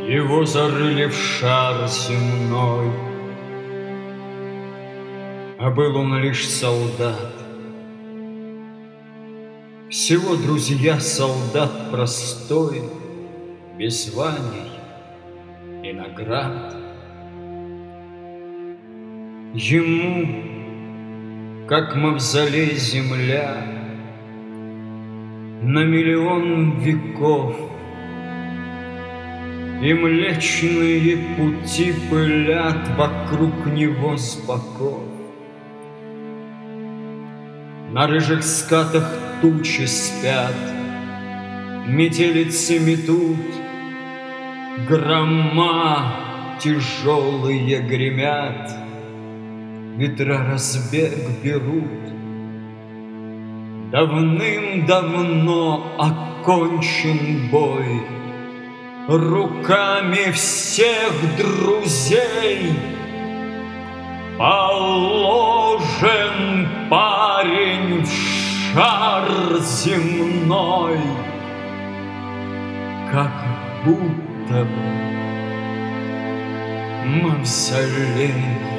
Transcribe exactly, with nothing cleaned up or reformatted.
Его зарыли в шар земной, а был он лишь солдат. Всего, друзья, солдат простой, без званий и наград. Ему, как мавзолей земля, на миллион веков, и млечные пути пылят вокруг него с боков. На рыжих скатах тучи спят, метелицы метут, грома тяжелые гремят, ветра разбег берут. Давным-давно окончен бой, руками всех друзей положен парень в шар земной, как будто бы мавзолей.